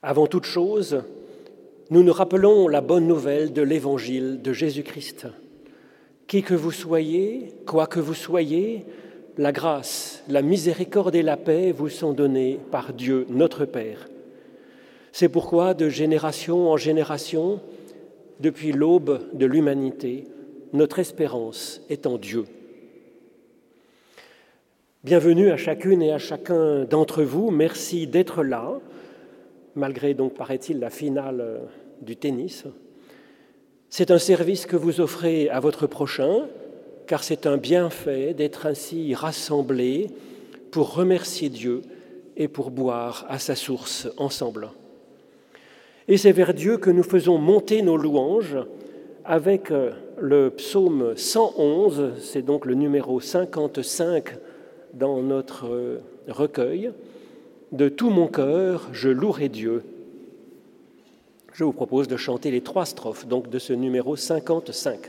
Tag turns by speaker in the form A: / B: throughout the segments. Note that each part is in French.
A: Avant toute chose, nous nous rappelons la bonne nouvelle de l'Évangile de Jésus-Christ. Qui que vous soyez, quoi que vous soyez, la grâce, la miséricorde et la paix vous sont données par Dieu, notre Père. C'est pourquoi, de génération en génération, depuis l'aube de l'humanité, notre espérance est en Dieu. Bienvenue à chacune et à chacun d'entre vous. Merci d'être là, malgré donc, paraît-il, la finale du tennis. C'est un service que vous offrez à votre prochain, car c'est un bienfait d'être ainsi rassemblés pour remercier Dieu et pour boire à sa source ensemble. Et c'est vers Dieu que nous faisons monter nos louanges avec le psaume 111, c'est donc le numéro 55 dans notre recueil. De tout mon cœur, je louerai Dieu. Je vous propose de chanter les 3 strophes donc de ce numéro 55.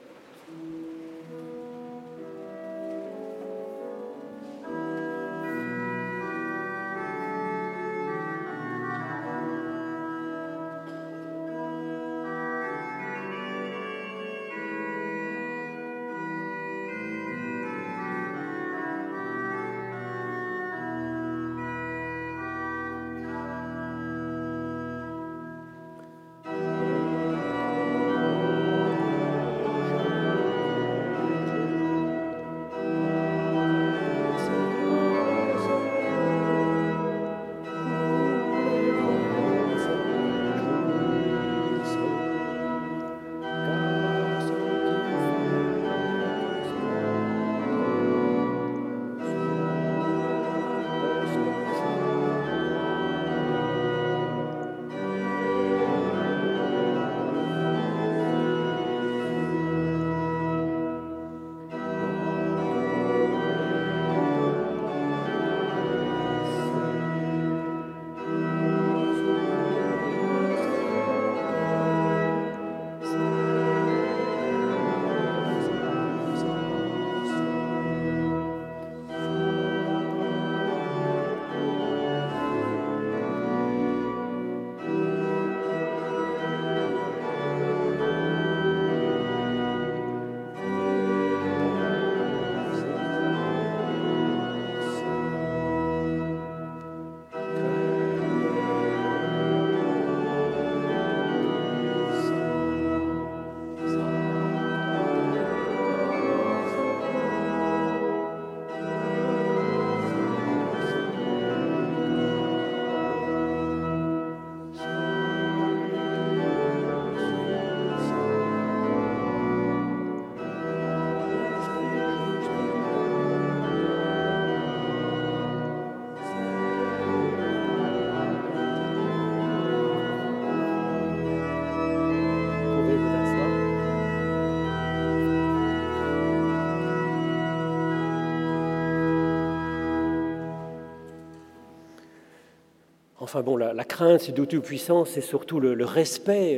A: Enfin bon, la crainte du Tout-Puissant, c'est surtout le respect,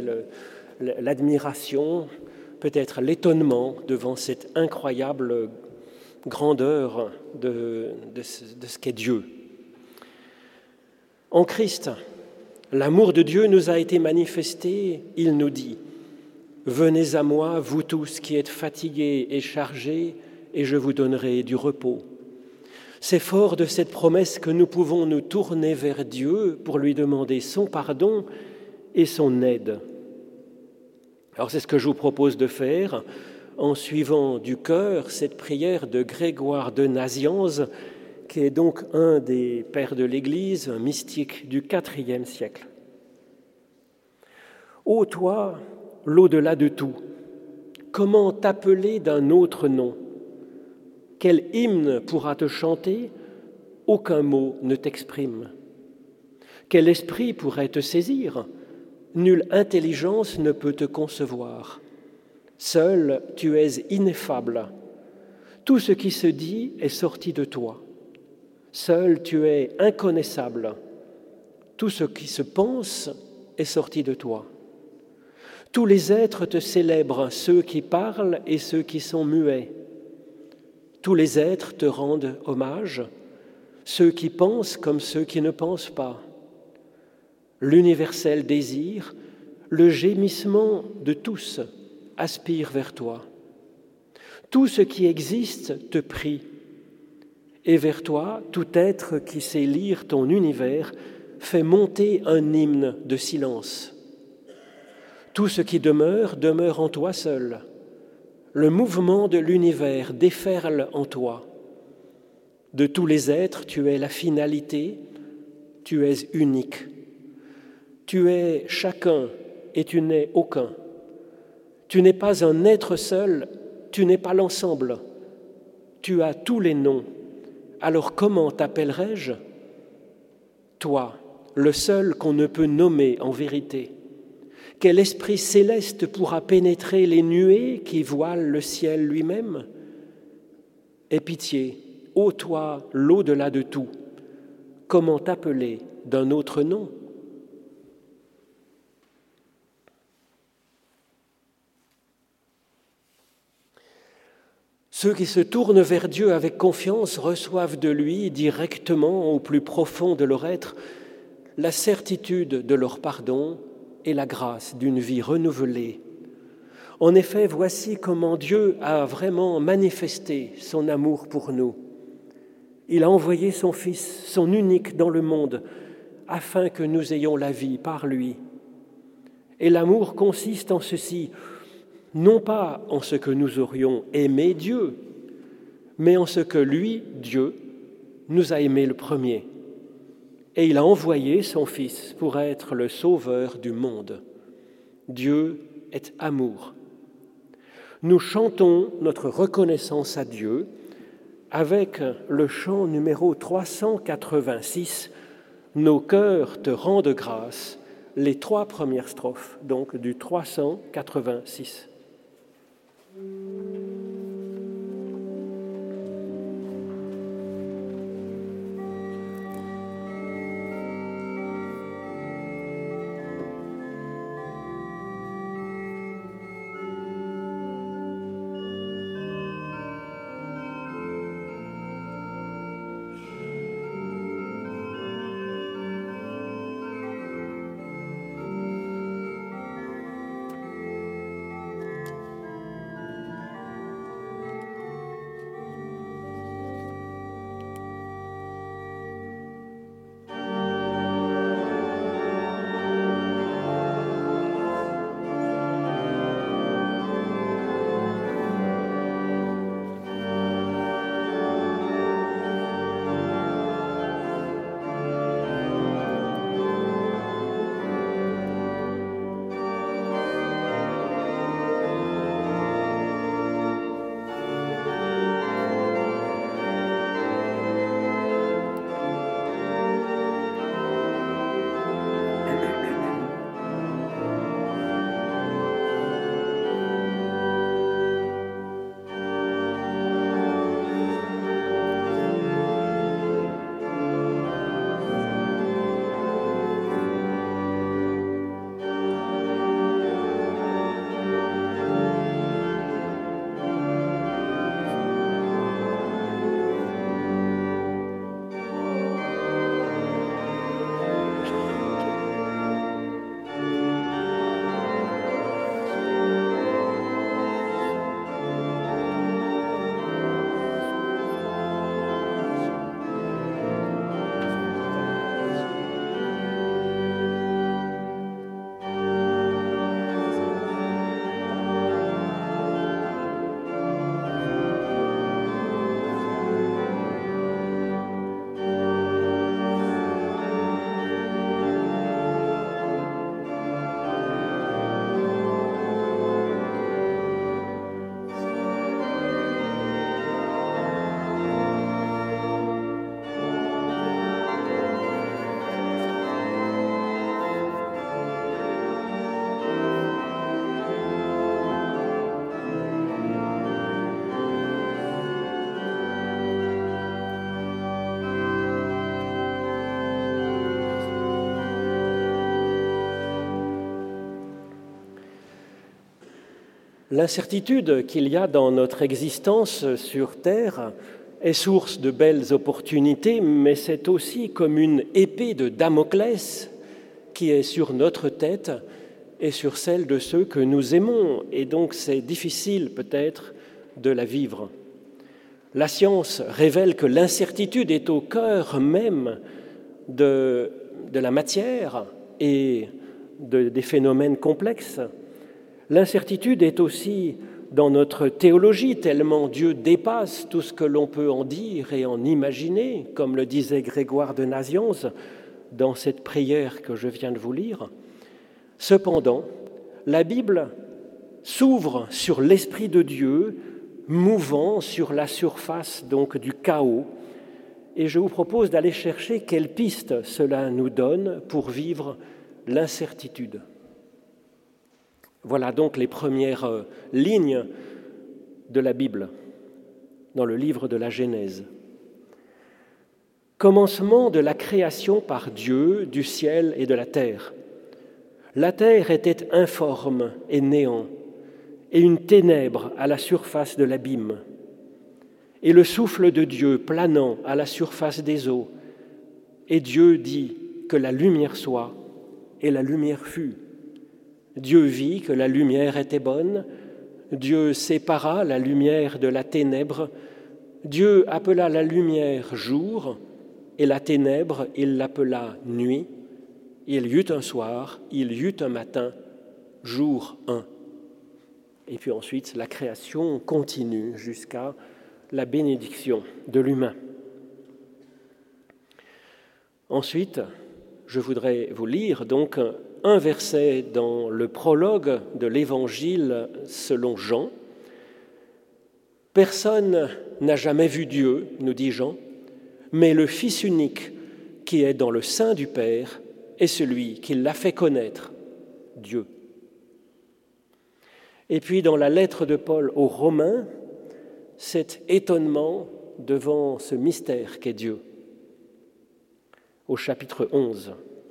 A: l'admiration, peut-être l'étonnement devant cette incroyable grandeur de ce qu'est Dieu. En Christ, l'amour de Dieu nous a été manifesté, il nous dit « Venez à moi, vous tous qui êtes fatigués et chargés, et je vous donnerai du repos ». C'est fort de cette promesse que nous pouvons nous tourner vers Dieu pour lui demander son pardon et son aide. Alors c'est ce que je vous propose de faire en suivant du cœur cette prière de Grégoire de Nazianze, qui est donc un des pères de l'Église, un mystique du IVe siècle. Ô toi, l'au-delà de tout, comment t'appeler d'un autre nom ? Quel hymne pourra te chanter ? Aucun mot ne t'exprime. Quel esprit pourrait te saisir ? Nulle intelligence ne peut te concevoir. Seul tu es ineffable. Tout ce qui se dit est sorti de toi. Seul tu es inconnaissable. Tout ce qui se pense est sorti de toi. Tous les êtres te célèbrent, ceux qui parlent et ceux qui sont muets. Tous les êtres te rendent hommage, ceux qui pensent comme ceux qui ne pensent pas. L'universel désir, le gémissement de tous aspire vers toi. Tout ce qui existe te prie, et vers toi, tout être qui sait lire ton univers fait monter un hymne de silence. Tout ce qui demeure, demeure en toi seul. Le mouvement de l'univers déferle en toi. De tous les êtres, tu es la finalité, tu es unique. Tu es chacun et tu n'es aucun. Tu n'es pas un être seul, tu n'es pas l'ensemble. Tu as tous les noms. Alors comment t'appellerai-je ? Toi, le seul qu'on ne peut nommer en vérité. Quel esprit céleste pourra pénétrer les nuées qui voilent le ciel lui-même ? Aie pitié, ô toi, l'au-delà de tout. Comment t'appeler d'un autre nom ? Ceux qui se tournent vers Dieu avec confiance reçoivent de lui, directement au plus profond de leur être, la certitude de leur pardon et la grâce d'une vie renouvelée. En effet, voici comment Dieu a vraiment manifesté son amour pour nous. Il a envoyé son Fils, son unique dans le monde, afin que nous ayons la vie par lui. Et l'amour consiste en ceci, non pas en ce que nous aurions aimé Dieu, mais en ce que lui, Dieu, nous a aimés le premier. Et il a envoyé son Fils pour être le sauveur du monde. Dieu est amour. Nous chantons notre reconnaissance à Dieu avec le chant numéro 386, « Nos cœurs te rendent grâce », les 3 premières strophes, donc du 386. L'incertitude qu'il y a dans notre existence sur Terre est source de belles opportunités, mais c'est aussi comme une épée de Damoclès qui est sur notre tête et sur celle de ceux que nous aimons, et donc c'est difficile peut-être de la vivre. La science révèle que l'incertitude est au cœur même de la matière et des phénomènes complexes. L'incertitude est aussi dans notre théologie, tellement Dieu dépasse tout ce que l'on peut en dire et en imaginer, comme le disait Grégoire de Nazianze dans cette prière que je viens de vous lire. Cependant, la Bible s'ouvre sur l'Esprit de Dieu, mouvant sur la surface donc du chaos, et je vous propose d'aller chercher quelles pistes cela nous donne pour vivre l'incertitude. Voilà donc les premières lignes de la Bible dans le livre de la Genèse. Commencement de la création par Dieu du ciel et de la terre. La terre était informe et néant, et une ténèbre à la surface de l'abîme. Et le souffle de Dieu planant à la surface des eaux. Et Dieu dit que la lumière soit, et la lumière fut. Dieu vit que la lumière était bonne. Dieu sépara la lumière de la ténèbre. Dieu appela la lumière jour, et la ténèbre, il l'appela nuit. Il y eut un soir, il y eut un matin, jour 1. Et puis ensuite, la création continue jusqu'à la bénédiction de l'humain. Ensuite, je voudrais vous lire donc un verset dans le prologue de l'Évangile selon Jean. « Personne n'a jamais vu Dieu, nous dit Jean, mais le Fils unique qui est dans le sein du Père est celui qui l'a fait connaître, Dieu. » Et puis dans la lettre de Paul aux Romains, cet étonnement devant ce mystère qu'est Dieu. Au chapitre 11.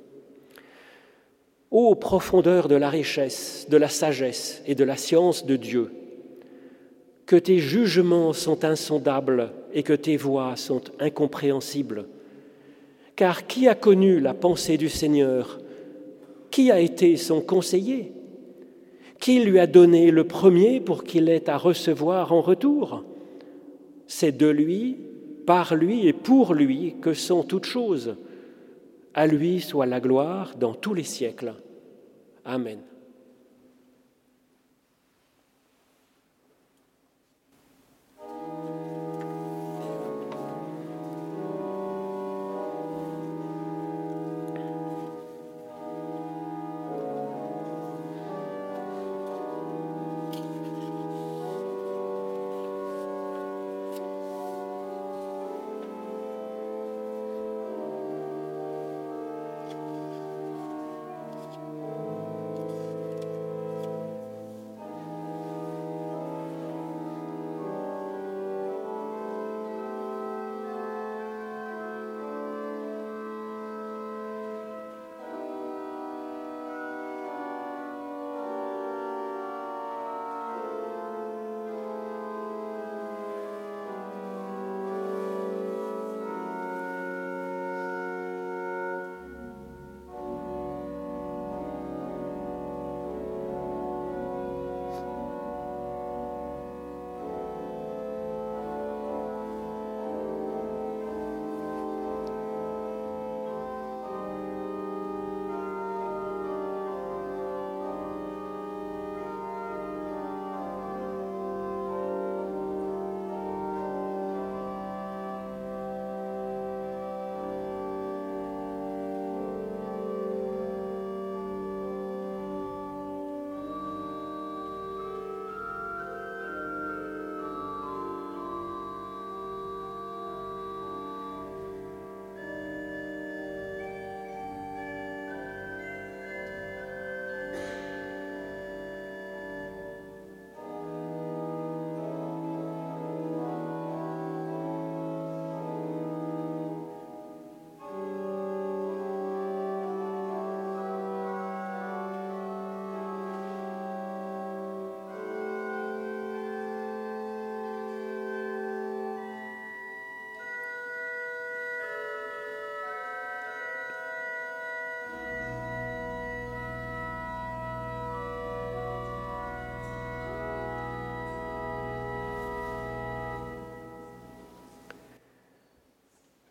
A: « Ô profondeur de la richesse, de la sagesse et de la science de Dieu, que tes jugements sont insondables et que tes voies sont incompréhensibles. Car qui a connu la pensée du Seigneur? Qui a été son conseiller? Qui lui a donné le premier pour qu'il ait à recevoir en retour? C'est de lui, par lui et pour lui que sont toutes choses. À lui soit la gloire dans tous les siècles. Amen.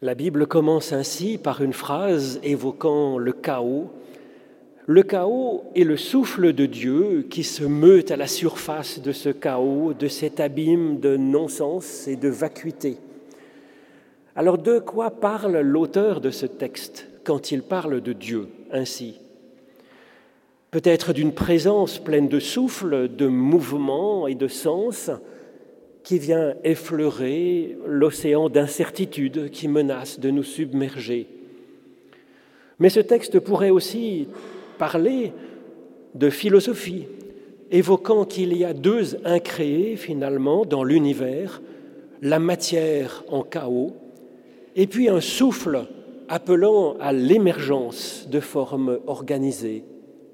A: La Bible commence ainsi par une phrase évoquant le chaos. Le chaos est le souffle de Dieu qui se meut à la surface de ce chaos, de cet abîme de non-sens et de vacuité. Alors de quoi parle l'auteur de ce texte quand il parle de Dieu ainsi ? Peut-être d'une présence pleine de souffle, de mouvement et de sens qui vient effleurer l'océan d'incertitude qui menace de nous submerger. Mais ce texte pourrait aussi parler de philosophie, évoquant qu'il y a deux incréés finalement dans l'univers, la matière en chaos, et puis un souffle appelant à l'émergence de formes organisées.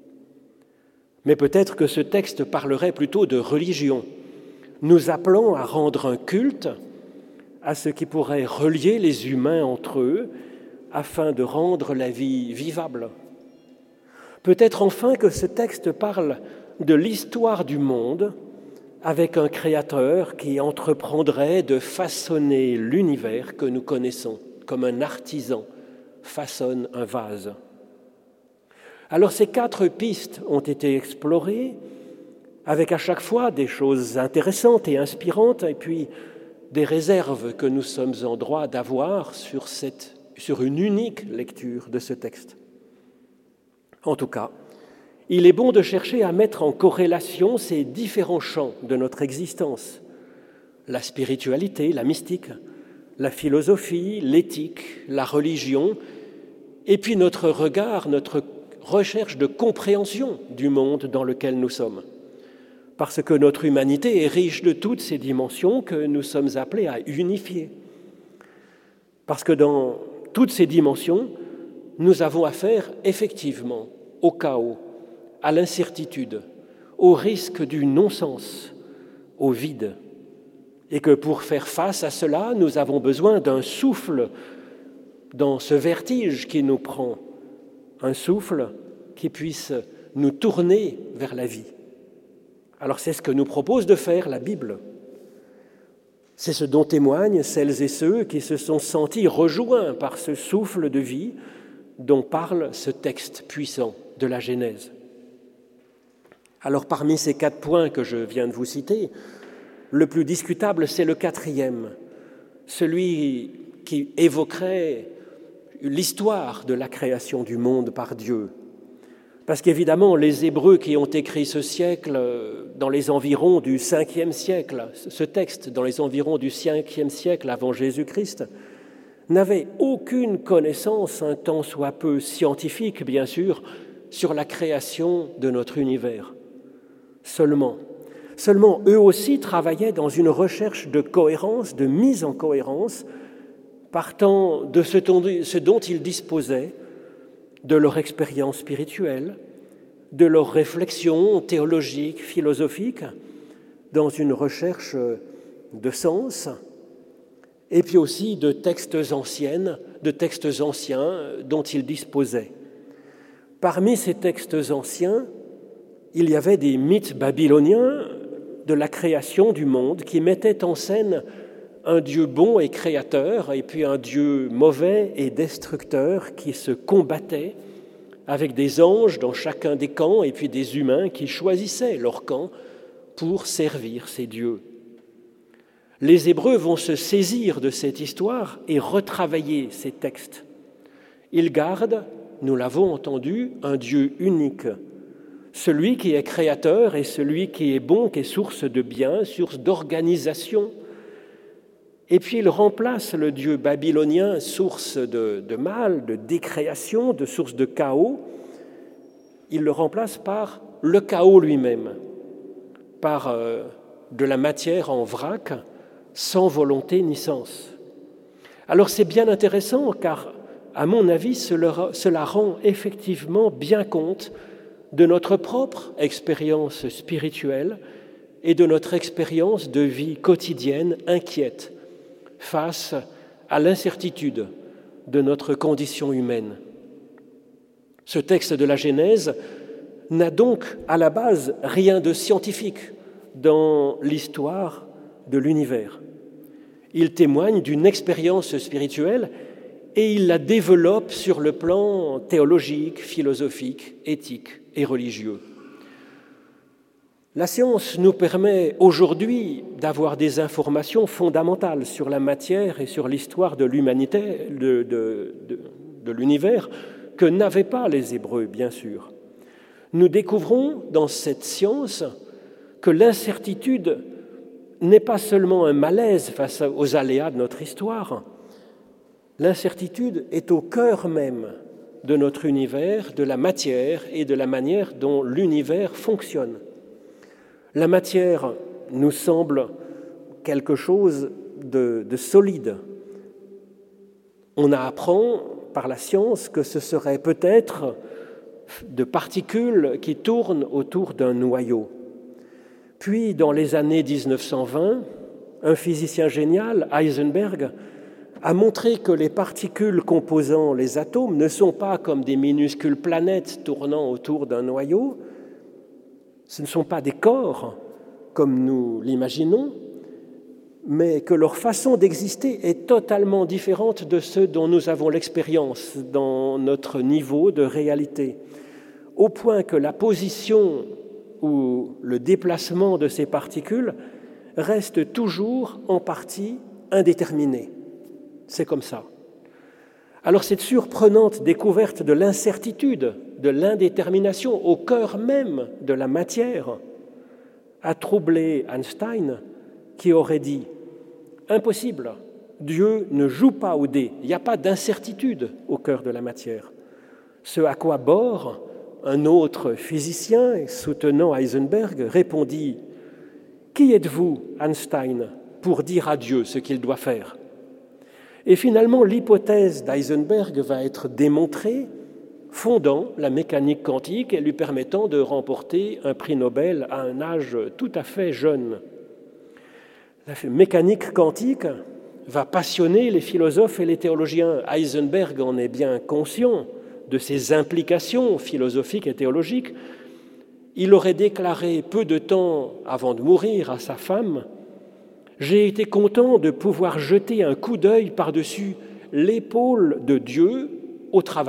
A: Mais peut-être que ce texte parlerait plutôt de religion, nous appelant à rendre un culte à ce qui pourrait relier les humains entre eux afin de rendre la vie vivable. Peut-être enfin que ce texte parle de l'histoire du monde avec un créateur qui entreprendrait de façonner l'univers que nous connaissons, comme un artisan façonne un vase. Alors ces 4 pistes ont été explorées, avec à chaque fois des choses intéressantes et inspirantes, et puis des réserves que nous sommes en droit d'avoir sur une unique lecture de ce texte. En tout cas, il est bon de chercher à mettre en corrélation ces différents champs de notre existence. La spiritualité, la mystique, la philosophie, l'éthique, la religion, et puis notre regard, notre recherche de compréhension du monde dans lequel nous sommes. Parce que notre humanité est riche de toutes ces dimensions que nous sommes appelés à unifier. Parce que dans toutes ces dimensions, nous avons affaire effectivement au chaos, à l'incertitude, au risque du non-sens, au vide. Et que pour faire face à cela, nous avons besoin d'un souffle dans ce vertige qui nous prend, un souffle qui puisse nous tourner vers la vie. Alors c'est ce que nous propose de faire la Bible. C'est ce dont témoignent celles et ceux qui se sont sentis rejoints par ce souffle de vie dont parle ce texte puissant de la Genèse. Alors parmi ces 4 points que je viens de vous citer, le plus discutable, c'est le 4e, celui qui évoquerait l'histoire de la création du monde par Dieu. Parce qu'évidemment, les Hébreux qui ont écrit ce siècle dans les environs du 5e siècle, ce texte dans les environs du 5e siècle avant Jésus-Christ, n'avaient aucune connaissance, un tant soit peu scientifique bien sûr, sur la création de notre univers. Seulement, eux aussi travaillaient dans une recherche de cohérence, de mise en cohérence, partant de ce dont ils disposaient, de leur expérience spirituelle, de leur réflexion théologique, philosophique, dans une recherche de sens, et puis aussi de textes anciens dont ils disposaient. Parmi ces textes anciens, il y avait des mythes babyloniens de la création du monde qui mettaient en scène un Dieu bon et créateur, et puis un Dieu mauvais et destructeur qui se combattaient avec des anges dans chacun des camps, et puis des humains qui choisissaient leur camp pour servir ces dieux. Les Hébreux vont se saisir de cette histoire et retravailler ces textes. Ils gardent, nous l'avons entendu, un Dieu unique, celui qui est créateur et celui qui est bon, qui est source de bien, source d'organisation. Et puis il remplace le Dieu babylonien, source de mal, de décréation, de source de chaos. Il le remplace par le chaos lui-même, par de la matière en vrac, sans volonté ni sens. Alors c'est bien intéressant car, à mon avis, cela rend effectivement bien compte de notre propre expérience spirituelle et de notre expérience de vie quotidienne inquiète face à l'incertitude de notre condition humaine. Ce texte de la Genèse n'a donc à la base rien de scientifique dans l'histoire de l'univers. Il témoigne d'une expérience spirituelle et il la développe sur le plan théologique, philosophique, éthique et religieux. La science nous permet aujourd'hui d'avoir des informations fondamentales sur la matière et sur l'histoire de l'humanité, de l'univers, que n'avaient pas les Hébreux, bien sûr. Nous découvrons dans cette science que l'incertitude n'est pas seulement un malaise face aux aléas de notre histoire. L'incertitude est au cœur même de notre univers, de la matière et de la manière dont l'univers fonctionne. La matière nous semble quelque chose de solide. On apprend par la science que ce serait peut-être de particules qui tournent autour d'un noyau. Puis, dans les années 1920, un physicien génial, Heisenberg, a montré que les particules composant les atomes ne sont pas comme des minuscules planètes tournant autour d'un noyau, ce ne sont pas des corps comme nous l'imaginons, mais que leur façon d'exister est totalement différente de ceux dont nous avons l'expérience dans notre niveau de réalité, au point que la position ou le déplacement de ces particules reste toujours en partie indéterminé. C'est comme ça. Alors cette surprenante découverte de l'incertitude, de l'indétermination au cœur même de la matière a troublé Einstein, qui aurait dit « Impossible, Dieu ne joue pas au dé, il n'y a pas d'incertitude au cœur de la matière ». Ce à quoi Bohr, un autre physicien soutenant Heisenberg, répondit « Qui êtes-vous, Einstein, pour dire à Dieu ce qu'il doit faire ?» Et finalement, l'hypothèse d'Heisenberg va être démontrée, fondant la mécanique quantique et lui permettant de remporter un prix Nobel à un âge tout à fait jeune. La mécanique quantique va passionner les philosophes et les théologiens. Heisenberg en est bien conscient de ses implications philosophiques et théologiques. Il aurait déclaré peu de temps avant de mourir à sa femme « J'ai été content de pouvoir jeter un coup d'œil par-dessus l'épaule de Dieu au travail. »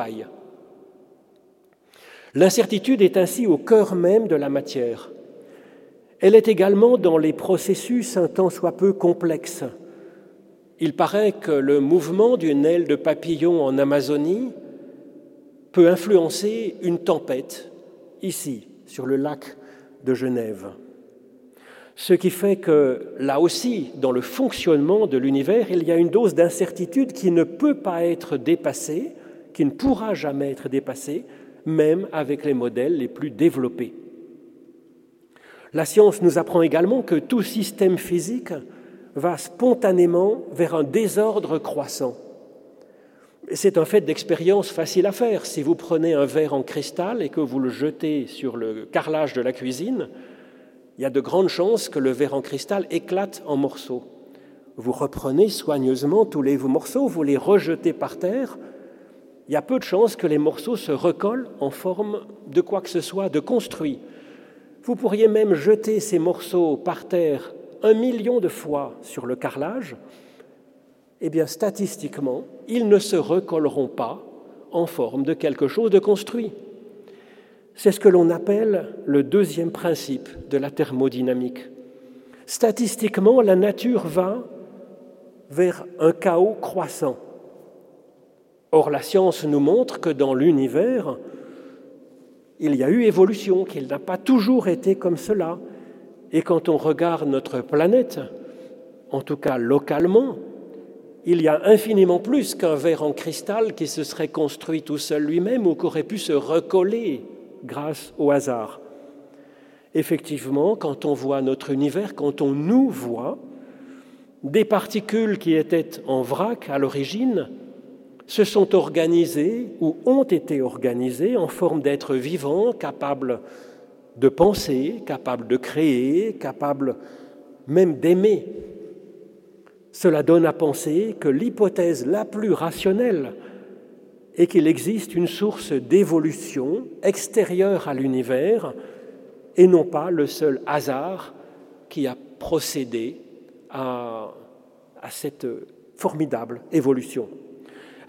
A: L'incertitude est ainsi au cœur même de la matière. Elle est également dans les processus un tant soit peu complexes. Il paraît que le mouvement d'une aile de papillon en Amazonie peut influencer une tempête, ici, sur le lac de Genève. Ce qui fait que, là aussi, dans le fonctionnement de l'univers, il y a une dose d'incertitude qui ne peut pas être dépassée, qui ne pourra jamais être dépassée, même avec les modèles les plus développés. La science nous apprend également que tout système physique va spontanément vers un désordre croissant. C'est un fait d'expérience facile à faire. Si vous prenez un verre en cristal et que vous le jetez sur le carrelage de la cuisine, il y a de grandes chances que le verre en cristal éclate en morceaux. Vous reprenez soigneusement tous les morceaux, vous les rejetez par terre. Il y a peu de chances que les morceaux se recollent en forme de quoi que ce soit de construit. Vous pourriez même jeter ces morceaux par terre 1 million de fois sur le carrelage. Eh bien, statistiquement, ils ne se recolleront pas en forme de quelque chose de construit. C'est ce que l'on appelle le deuxième principe de la thermodynamique. Statistiquement, la nature va vers un chaos croissant. Or, la science nous montre que dans l'univers, il y a eu évolution, qu'il n'a pas toujours été comme cela. Et quand on regarde notre planète, en tout cas localement, il y a infiniment plus qu'un verre en cristal qui se serait construit tout seul lui-même ou qui aurait pu se recoller grâce au hasard. Effectivement, quand on voit notre univers, quand on nous voit, des particules qui étaient en vrac à l'origine se sont organisées ou ont été organisées en forme d'êtres vivants, capables de penser, capables de créer, capables même d'aimer. Cela donne à penser que l'hypothèse la plus rationnelle est qu'il existe une source d'évolution extérieure à l'univers et non pas le seul hasard qui a procédé à cette formidable évolution.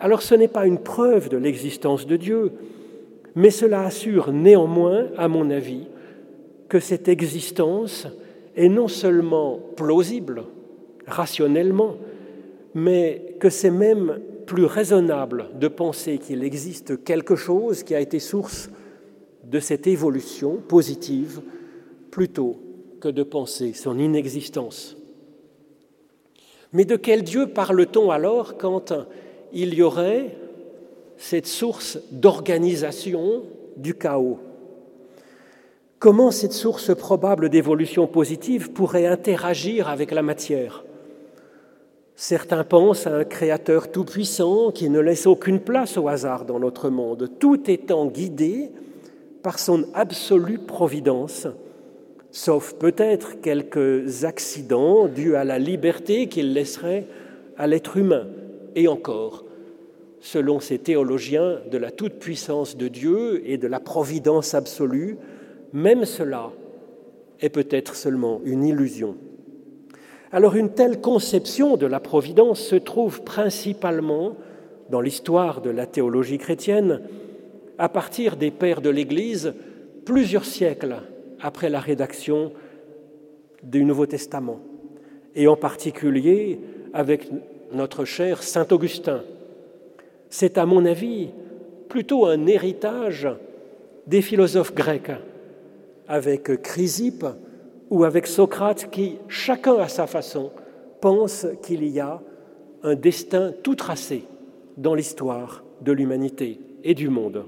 A: alors ce n'est pas une preuve de l'existence de Dieu, mais cela assure néanmoins, à mon avis, que cette existence est non seulement plausible, rationnellement, mais que c'est même plus raisonnable de penser qu'il existe quelque chose qui a été source de cette évolution positive plutôt que de penser son inexistence. Mais de quel Dieu parle-t-on alors quand il y aurait cette source d'organisation du chaos? Comment cette source probable d'évolution positive pourrait interagir avec la matière? Certains pensent à un créateur tout-puissant qui ne laisse aucune place au hasard dans notre monde, tout étant guidé par son absolue providence, sauf peut-être quelques accidents dus à la liberté qu'il laisserait à l'être humain. Et encore, selon ces théologiens de la toute-puissance de Dieu et de la providence absolue, même cela est peut-être seulement une illusion. Alors une telle conception de la providence se trouve principalement dans l'histoire de la théologie chrétienne à partir des pères de l'Église plusieurs siècles après la rédaction du Nouveau Testament, et en particulier avec notre cher Saint Augustin. C'est à mon avis plutôt un héritage des philosophes grecs, avec Chrysippe ou avec Socrate qui, chacun à sa façon, pense qu'il y a un destin tout tracé dans l'histoire de l'humanité et du monde.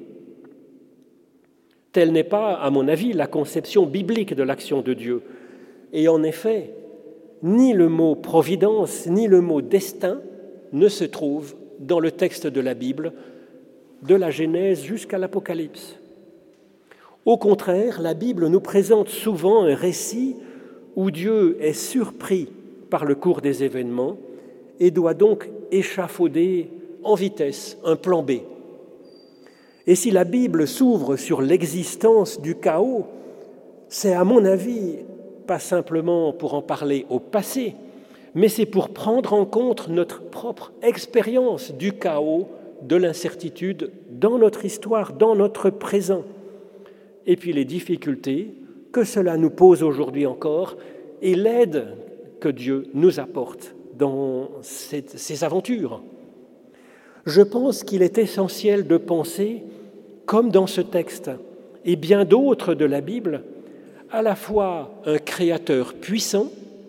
A: Telle n'est pas, à mon avis, la conception biblique de l'action de Dieu. Et en effet, ni le mot providence, ni le mot destin ne se trouvent dans le texte de la Bible, de la Genèse jusqu'à l'Apocalypse. Au contraire, la Bible nous présente souvent un récit où Dieu est surpris par le cours des événements et doit donc échafauder en vitesse un plan B. Et si la Bible s'ouvre sur l'existence du chaos, c'est à mon avis pas simplement pour en parler au passé, mais c'est pour prendre en compte notre propre expérience du chaos, de l'incertitude dans notre histoire, dans notre présent, et puis les difficultés que cela nous pose aujourd'hui encore et l'aide que Dieu nous apporte dans ces aventures. Je pense qu'il est essentiel de penser, comme dans ce texte et bien d'autres de la Bible, à la fois un créateur puissant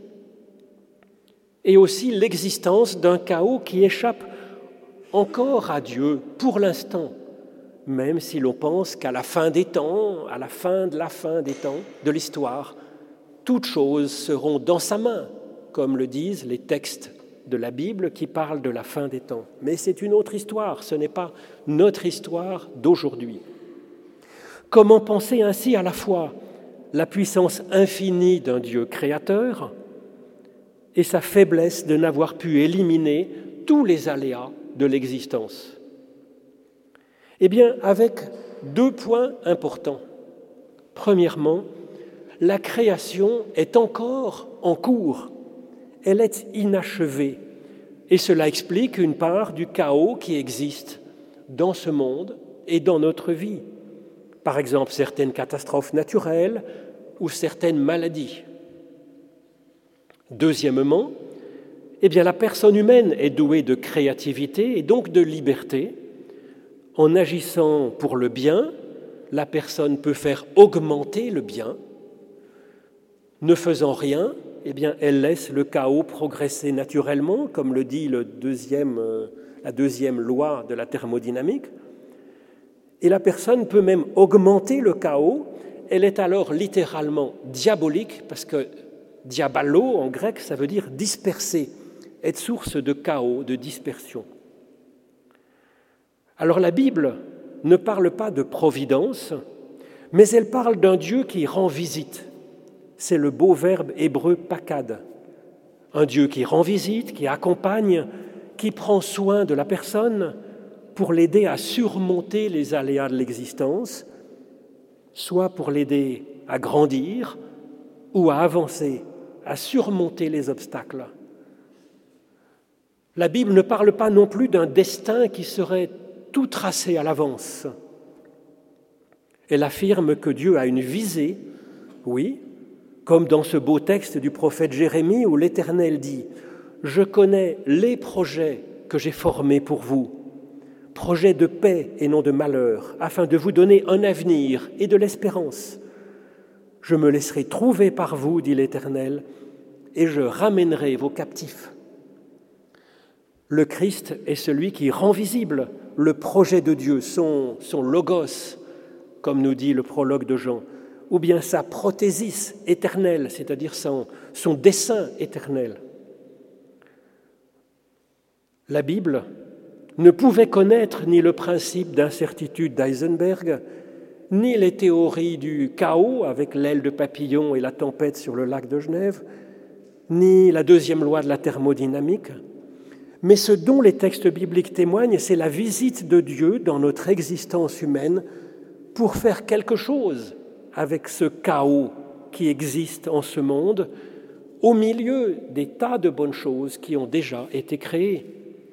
A: et aussi l'existence d'un chaos qui échappe encore à Dieu pour l'instant, même si l'on pense qu'à la fin des temps, à la fin des temps de l'histoire, toutes choses seront dans sa main, comme le disent les textes de la Bible qui parlent de la fin des temps. Mais c'est une autre histoire, ce n'est pas notre histoire d'aujourd'hui. Comment penser ainsi à la fois la puissance infinie d'un Dieu créateur et sa faiblesse de n'avoir pu éliminer tous les aléas de l'existence? Eh bien, avec deux points importants. Premièrement, la création est encore en cours, elle est inachevée, et cela explique une part du chaos qui existe dans ce monde et dans notre vie. Par exemple, certaines catastrophes naturelles ou certaines maladies. Deuxièmement, eh bien, la personne humaine est douée de créativité et donc de liberté. En agissant pour le bien, la personne peut faire augmenter le bien. Ne faisant rien, eh bien, elle laisse le chaos progresser naturellement, comme le dit la deuxième loi de la thermodynamique. Et la personne peut même augmenter le chaos. Elle est alors littéralement diabolique, parce que diaballo en grec, ça veut dire disperser, être source de chaos, de dispersion. Alors la Bible ne parle pas de providence, mais elle parle d'un Dieu qui rend visite. C'est le beau verbe hébreu pakad. Un Dieu qui rend visite, qui accompagne, qui prend soin de la personne pour l'aider à surmonter les aléas de l'existence, soit pour l'aider à grandir ou à avancer, à surmonter les obstacles. La Bible ne parle pas non plus d'un destin qui serait tout tracé à l'avance. Elle affirme que Dieu a une visée, oui, comme dans ce beau texte du prophète Jérémie où l'Éternel dit « Je connais les projets que j'ai formés pour vous, projets de paix et non de malheur, afin de vous donner un avenir et de l'espérance. Je me laisserai trouver par vous, dit l'Éternel, et je ramènerai vos captifs. » Le Christ est celui qui rend visible le projet de Dieu, son logos, comme nous dit le prologue de Jean, ou bien sa prothésis éternelle, c'est-à-dire son dessein éternel. La Bible ne pouvait connaître ni le principe d'incertitude d'Heisenberg, ni les théories du chaos avec l'aile de papillon et la tempête sur le lac de Genève, ni la deuxième loi de la thermodynamique. Mais ce dont les textes bibliques témoignent, c'est la visite de Dieu dans notre existence humaine pour faire quelque chose avec ce chaos qui existe en ce monde, au milieu des tas de bonnes choses qui ont déjà été créées.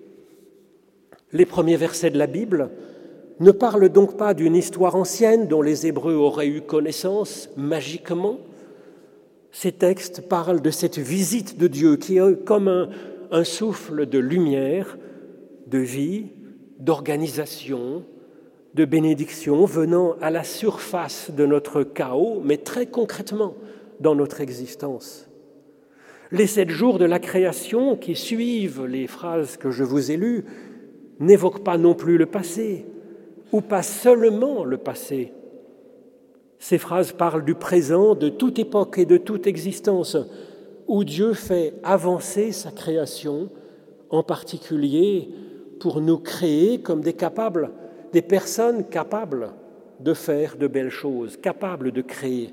A: Les premiers versets de la Bible ne parlent donc pas d'une histoire ancienne dont les Hébreux auraient eu connaissance magiquement. Ces textes parlent de cette visite de Dieu qui est comme un souffle de lumière, de vie, d'organisation, de bénédiction venant à la surface de notre chaos, mais très concrètement dans notre existence. Les 7 jours de la création qui suivent les phrases que je vous ai lues n'évoquent pas non plus le passé, ou pas seulement le passé. Ces phrases parlent du présent, de toute époque et de toute existence, où Dieu fait avancer sa création, en particulier pour nous créer comme des personnes capables de faire de belles choses, capables de créer.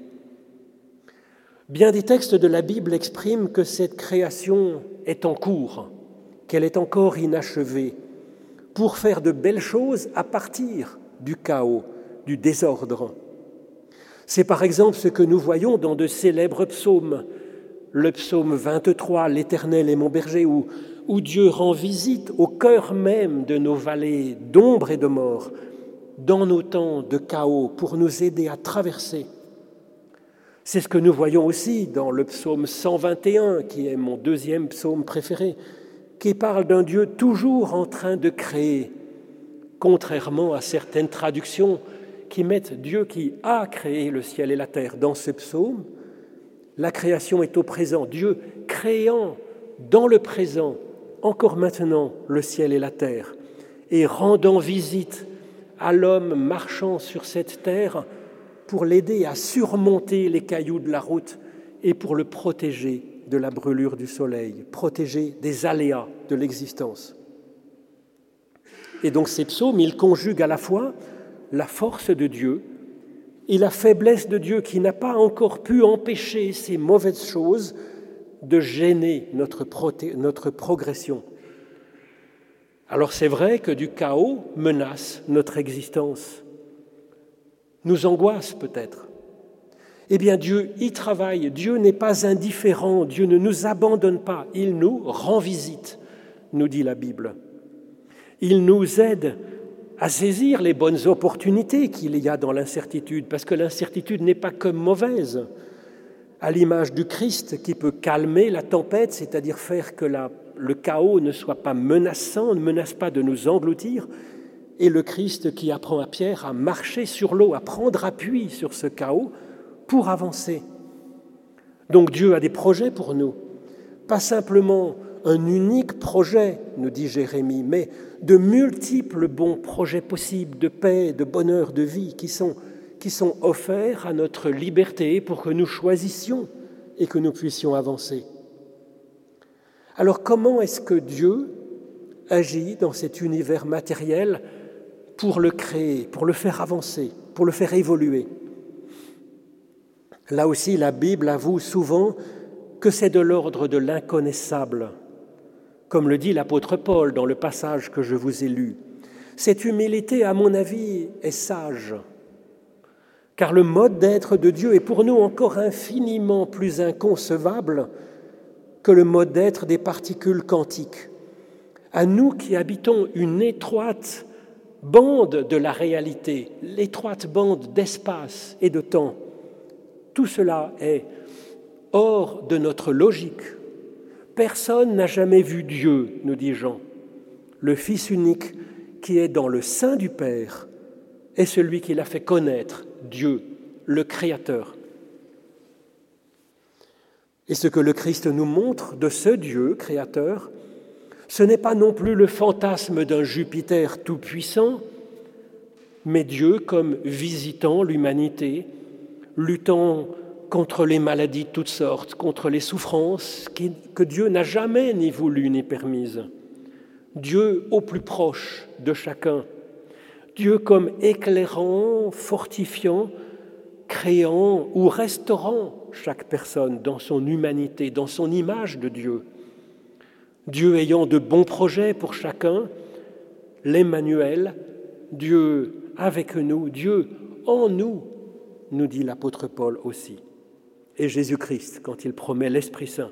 A: Bien des textes de la Bible expriment que cette création est en cours, qu'elle est encore inachevée, pour faire de belles choses à partir du chaos, du désordre. C'est par exemple ce que nous voyons dans de célèbres psaumes. Le psaume 23, « L'Éternel est mon berger », où Dieu rend visite au cœur même de nos vallées d'ombre et de mort, dans nos temps de chaos, pour nous aider à traverser. C'est ce que nous voyons aussi dans le psaume 121, qui est mon deuxième psaume préféré, qui parle d'un Dieu toujours en train de créer, contrairement à certaines traductions qui mettent Dieu qui a créé le ciel et la terre. Dans ce psaume, la création est au présent, Dieu créant dans le présent, encore maintenant, le ciel et la terre, et rendant visite à l'homme marchant sur cette terre pour l'aider à surmonter les cailloux de la route et pour le protéger de la brûlure du soleil, protéger des aléas de l'existence. Et donc ces psaumes, ils conjuguent à la fois la force de Dieu et la faiblesse de Dieu qui n'a pas encore pu empêcher ces mauvaises choses de gêner notre progression. Alors c'est vrai que du chaos menace notre existence, nous angoisse peut-être. Eh bien Dieu y travaille, Dieu n'est pas indifférent, Dieu ne nous abandonne pas, il nous rend visite, nous dit la Bible. Il nous aide à saisir les bonnes opportunités qu'il y a dans l'incertitude, parce que l'incertitude n'est pas que mauvaise. À l'image du Christ qui peut calmer la tempête, c'est-à-dire faire que le chaos ne soit pas menaçant, ne menace pas de nous engloutir, et le Christ qui apprend à Pierre à marcher sur l'eau, à prendre appui sur ce chaos pour avancer. Donc Dieu a des projets pour nous, pas simplement un unique projet, nous dit Jérémie, mais de multiples bons projets possibles de paix, de bonheur, de vie qui sont offerts à notre liberté pour que nous choisissions et que nous puissions avancer. Alors comment est-ce que Dieu agit dans cet univers matériel pour le créer, pour le faire avancer, pour le faire évoluer? Là aussi, la Bible avoue souvent que c'est de l'ordre de l'inconnaissable, comme le dit l'apôtre Paul dans le passage que je vous ai lu. Cette humilité, à mon avis, est sage, car le mode d'être de Dieu est pour nous encore infiniment plus inconcevable que le mode d'être des particules quantiques. à nous qui habitons une étroite bande de la réalité, l'étroite bande d'espace et de temps. Tout cela est hors de notre logique. Personne n'a jamais vu Dieu, nous dit Jean. Le Fils unique qui est dans le sein du Père est celui qui l'a fait connaître, Dieu, le Créateur. Et ce que le Christ nous montre de ce Dieu créateur, ce n'est pas non plus le fantasme d'un Jupiter tout-puissant, mais Dieu comme visitant l'humanité, luttant contre les maladies de toutes sortes, contre les souffrances que Dieu n'a jamais ni voulu ni permises. Dieu au plus proche de chacun. Dieu comme éclairant, fortifiant, créant ou restaurant chaque personne dans son humanité, dans son image de Dieu. Dieu ayant de bons projets pour chacun, l'Emmanuel, Dieu avec nous, Dieu en nous, nous dit l'apôtre Paul aussi. Et Jésus-Christ, quand il promet l'Esprit Saint.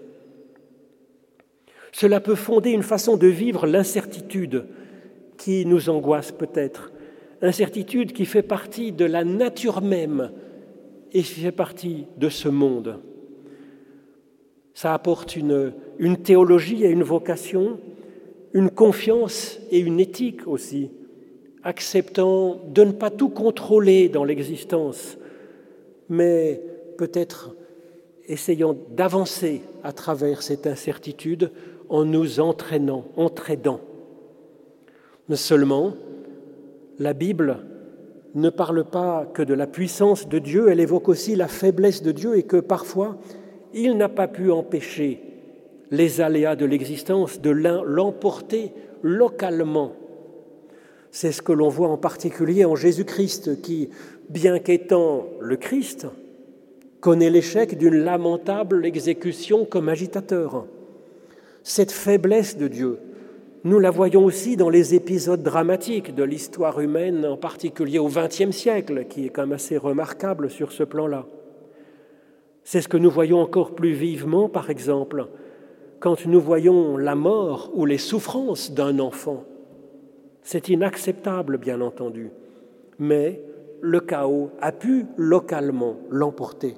A: Cela peut fonder une façon de vivre l'incertitude qui nous angoisse peut-être, incertitude qui fait partie de la nature même et qui fait partie de ce monde. Ça apporte une théologie et une vocation, une confiance et une éthique aussi, acceptant de ne pas tout contrôler dans l'existence, mais peut-être essayant d'avancer à travers cette incertitude en nous entraînant. Mais seulement, la Bible ne parle pas que de la puissance de Dieu, elle évoque aussi la faiblesse de Dieu et que parfois, il n'a pas pu empêcher les aléas de l'existence de l'emporter localement. C'est ce que l'on voit en particulier en Jésus-Christ qui, bien qu'étant le Christ, connaît l'échec d'une lamentable exécution comme agitateur. Cette faiblesse de Dieu, nous la voyons aussi dans les épisodes dramatiques de l'histoire humaine, en particulier au XXe siècle, qui est quand même assez remarquable sur ce plan-là. C'est ce que nous voyons encore plus vivement, par exemple, quand nous voyons la mort ou les souffrances d'un enfant. C'est inacceptable, bien entendu, mais le chaos a pu localement l'emporter.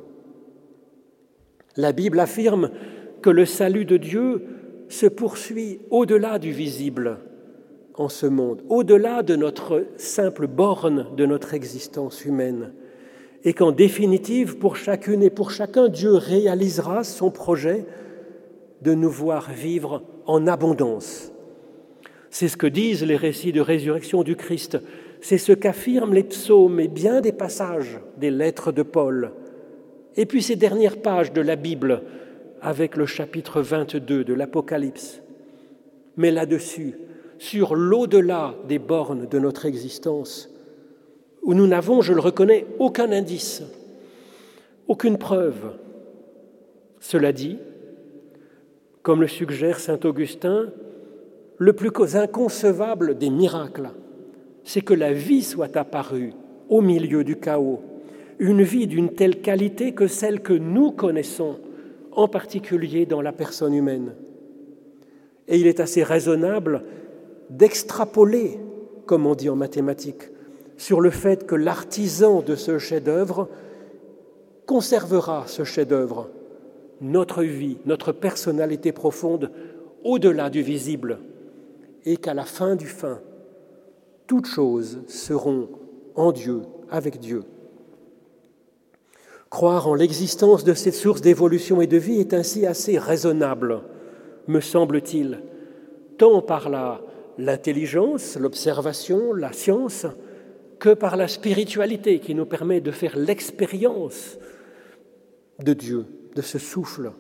A: La Bible affirme que le salut de Dieu se poursuit au-delà du visible en ce monde, au-delà de notre simple borne de notre existence humaine, et qu'en définitive, pour chacune et pour chacun, Dieu réalisera son projet de nous voir vivre en abondance. C'est ce que disent les récits de résurrection du Christ, c'est ce qu'affirment les psaumes et bien des passages des lettres de Paul, et puis ces dernières pages de la Bible, avec le chapitre 22 de l'Apocalypse. Mais là-dessus, sur l'au-delà des bornes de notre existence, où nous n'avons, je le reconnais, aucun indice, aucune preuve. Cela dit, comme le suggère saint Augustin, le plus inconcevable des miracles, c'est que la vie soit apparue au milieu du chaos, une vie d'une telle qualité que celle que nous connaissons, en particulier dans la personne humaine. Et il est assez raisonnable d'extrapoler, comme on dit en mathématiques, sur le fait que l'artisan de ce chef-d'œuvre conservera ce chef-d'œuvre, notre vie, notre personnalité profonde, au-delà du visible, et qu'à la fin du fin, toutes choses seront en Dieu, avec Dieu. Croire en l'existence de cette source d'évolution et de vie est ainsi assez raisonnable, me semble-t-il, tant par l'intelligence, l'observation, la science, que par la spiritualité qui nous permet de faire l'expérience de Dieu, de ce souffle.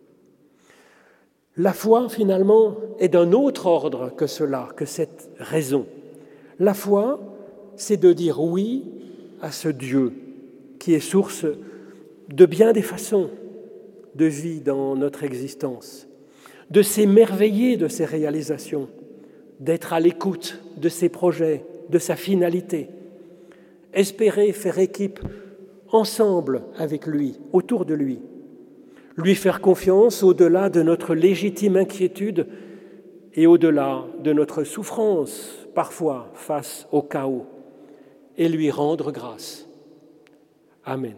A: La foi, finalement, est d'un autre ordre que cela, que cette raison. La foi, c'est de dire oui à ce Dieu qui est source de bien des façons de vie dans notre existence, de s'émerveiller de ses réalisations, d'être à l'écoute de ses projets, de sa finalité, espérer faire équipe ensemble avec lui, autour de lui, lui faire confiance au-delà de notre légitime inquiétude et au-delà de notre souffrance, parfois face au chaos, et lui rendre grâce. Amen.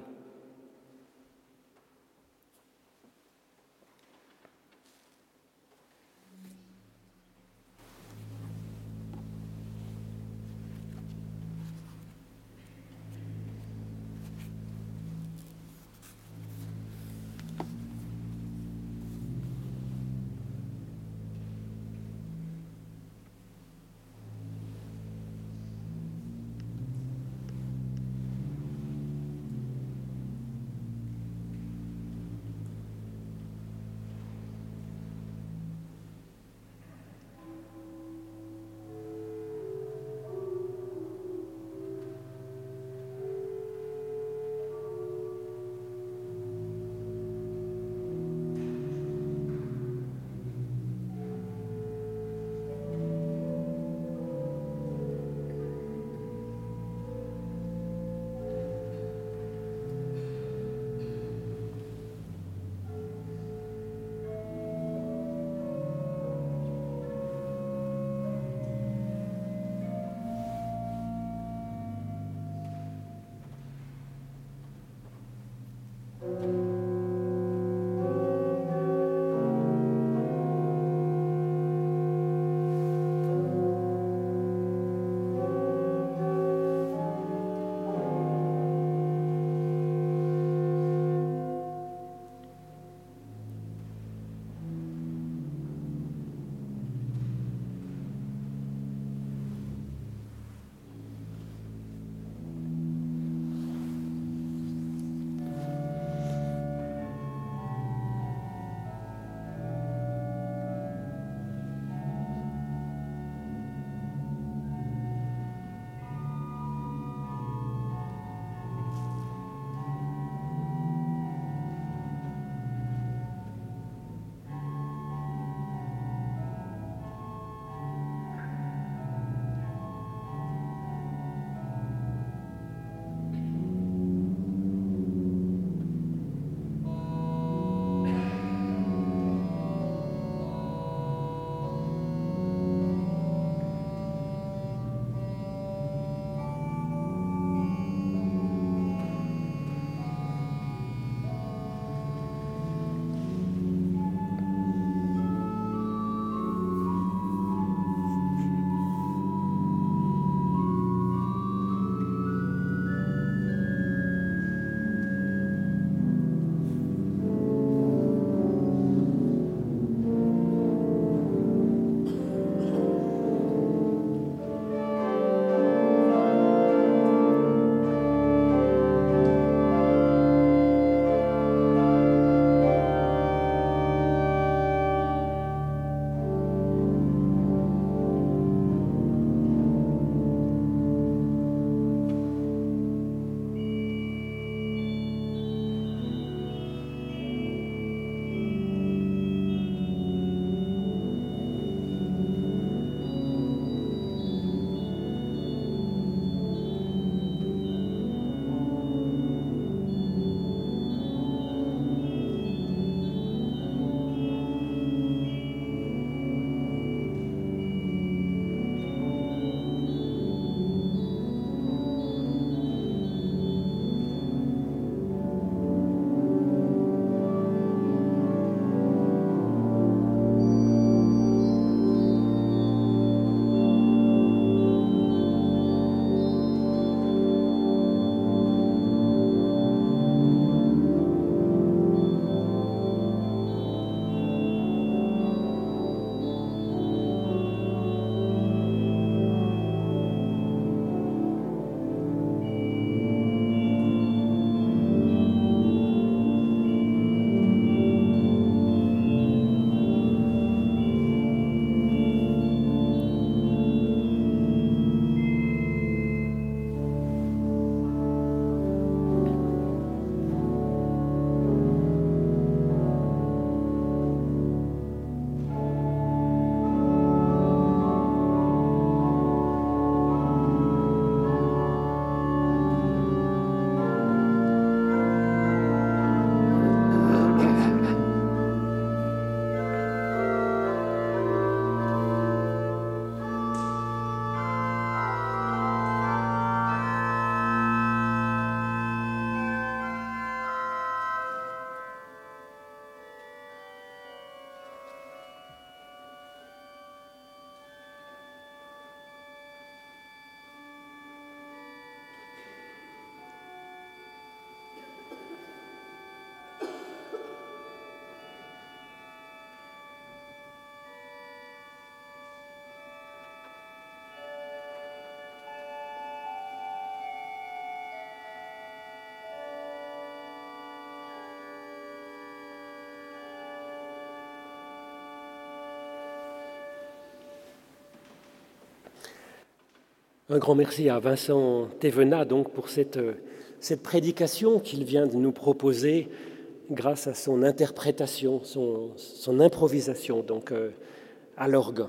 A: Un grand merci à Vincent Thévenat donc pour cette prédication qu'il vient de nous proposer grâce à son interprétation, son improvisation donc à l'orgue.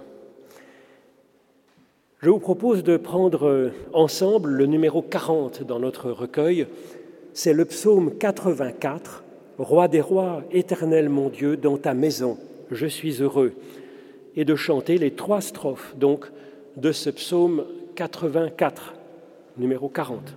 A: Je vous propose de prendre ensemble le numéro 40 dans notre recueil. C'est le psaume 84, « Roi des rois, éternel mon Dieu, dans ta maison, je suis heureux », et de chanter les 3 strophes donc de ce psaume 84, numéro 40.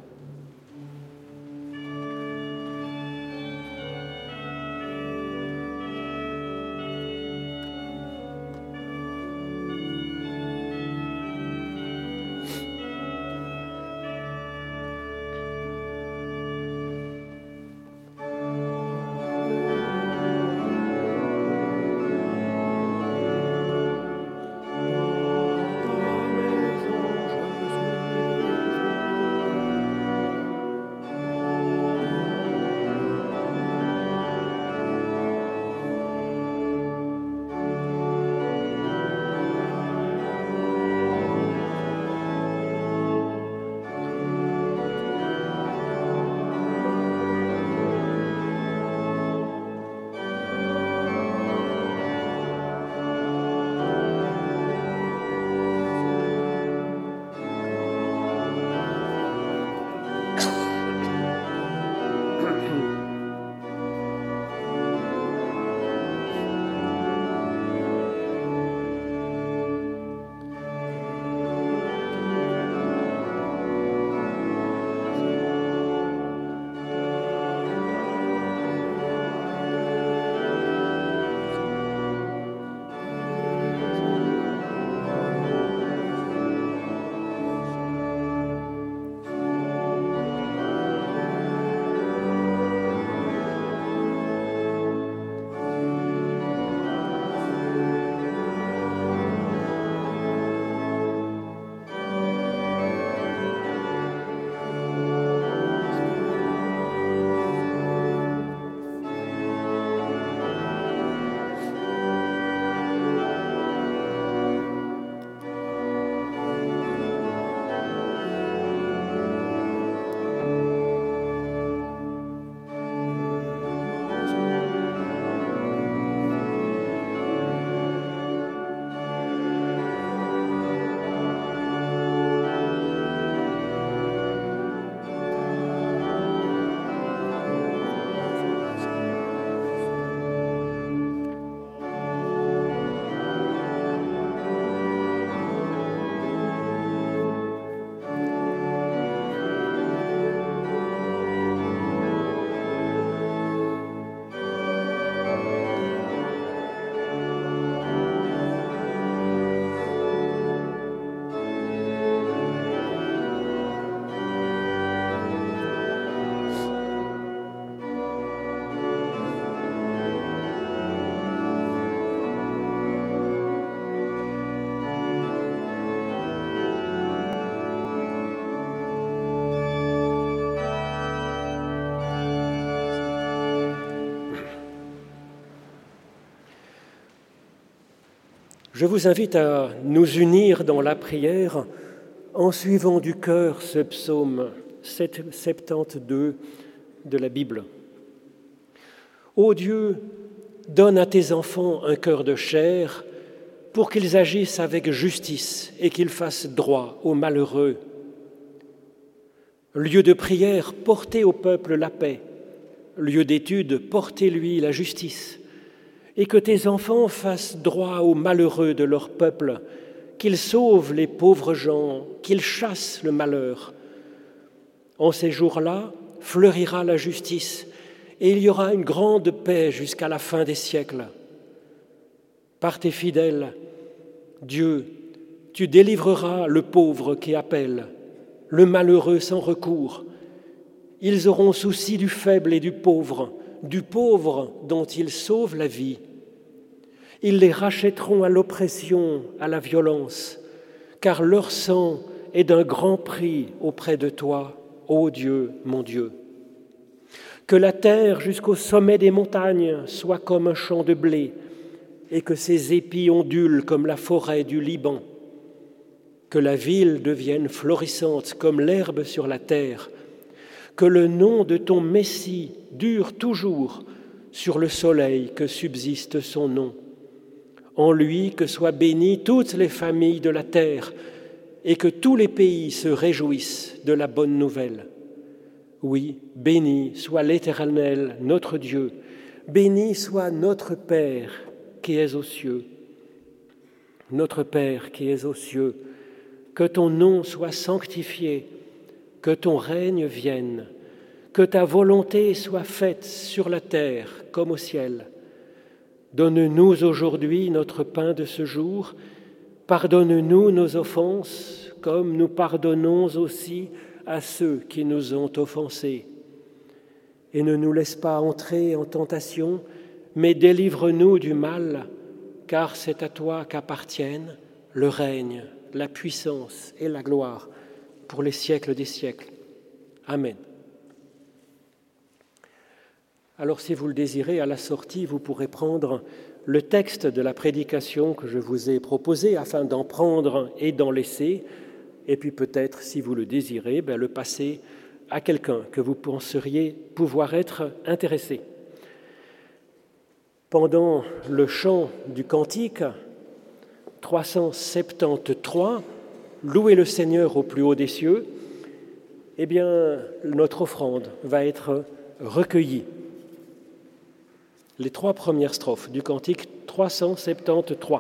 A: Je vous invite à nous unir dans la prière en suivant du cœur ce psaume 72 de la Bible. Ô Dieu, donne à tes enfants un cœur de chair pour qu'ils agissent avec justice et qu'ils fassent droit aux malheureux. Lieu de prière, portez au peuple la paix. Lieu d'étude, portez-lui la justice. Et que tes enfants fassent droit aux malheureux de leur peuple, qu'ils sauvent les pauvres gens, qu'ils chassent le malheur. En ces jours-là, fleurira la justice, et il y aura une grande paix jusqu'à la fin des siècles. Par tes fidèles, Dieu, tu délivreras le pauvre qui appelle, le malheureux sans recours. Ils auront souci du faible et du pauvre dont ils sauvent la vie. Ils les rachèteront à l'oppression, à la violence, car leur sang est d'un grand prix auprès de toi, ô Dieu, mon Dieu. Que la terre jusqu'au sommet des montagnes soit comme un champ de blé, et que ses épis ondulent comme la forêt du Liban. que la ville devienne florissante comme l'herbe sur la terre, que le nom de ton Messie dure toujours sur le soleil que subsiste son nom. En lui que soient bénies toutes les familles de la terre et que tous les pays se réjouissent de la bonne nouvelle. Oui, béni soit l'Éternel, notre Dieu, béni soit notre Père qui es aux cieux. Notre Père qui es aux cieux, que ton nom soit sanctifié, que ton règne vienne, que ta volonté soit faite sur la terre comme au ciel. Donne-nous aujourd'hui notre pain de ce jour, pardonne-nous nos offenses, comme nous pardonnons aussi à ceux qui nous ont offensés. Et ne nous laisse pas entrer en tentation, mais délivre-nous du mal, car c'est à toi qu'appartiennent le règne, la puissance et la gloire pour les siècles des siècles. Amen. Alors si vous le désirez, à la sortie, vous pourrez prendre le texte de la prédication que je vous ai proposé afin d'en prendre et d'en laisser, et puis peut-être, si vous le désirez, le passer à quelqu'un que vous penseriez pouvoir être intéressé. Pendant le chant du cantique 373, Louez le Seigneur au plus haut des cieux, notre offrande va être recueillie. Les 3 premières strophes du cantique 373.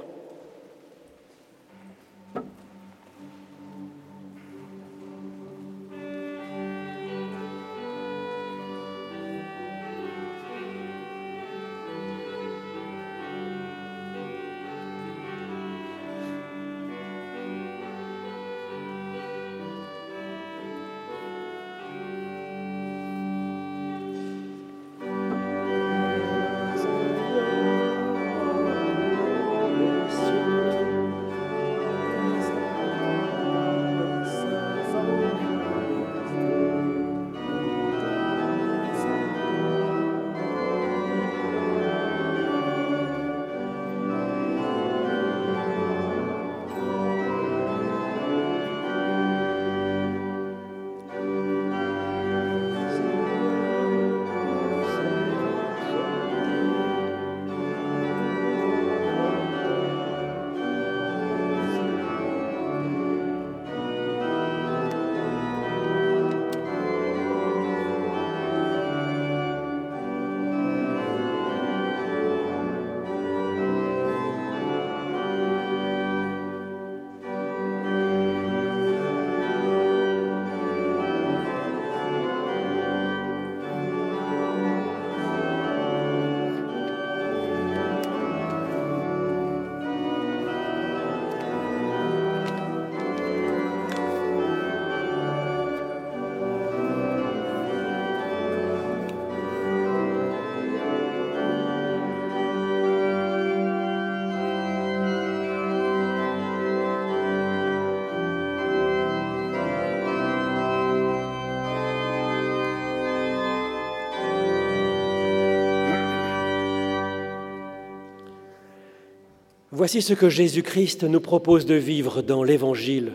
A: Voici ce que Jésus-Christ nous propose de vivre dans l'Évangile.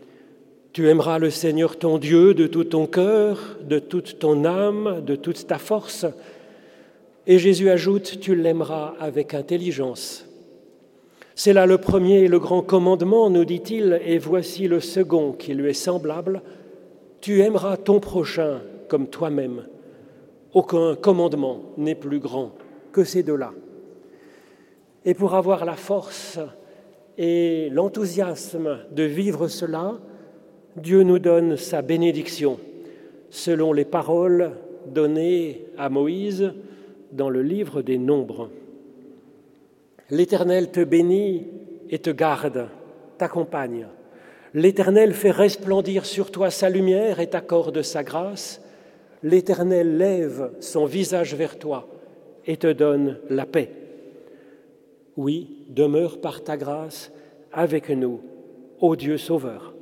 A: Tu aimeras le Seigneur ton Dieu de tout ton cœur, de toute ton âme, de toute ta force. Et Jésus ajoute, tu l'aimeras avec intelligence. C'est là le premier et le grand commandement, nous dit-il, et voici le second qui lui est semblable. Tu aimeras ton prochain comme toi-même. Aucun commandement n'est plus grand que ces deux-là. Et pour avoir la force et l'enthousiasme de vivre cela, Dieu nous donne sa bénédiction, selon les paroles données à Moïse dans le livre des Nombres. L'Éternel te bénit et te garde, t'accompagne. L'Éternel fait resplendir sur toi sa lumière et t'accorde sa grâce. L'Éternel lève son visage vers toi et te donne la paix. Oui, demeure par ta grâce avec nous, ô Dieu Sauveur.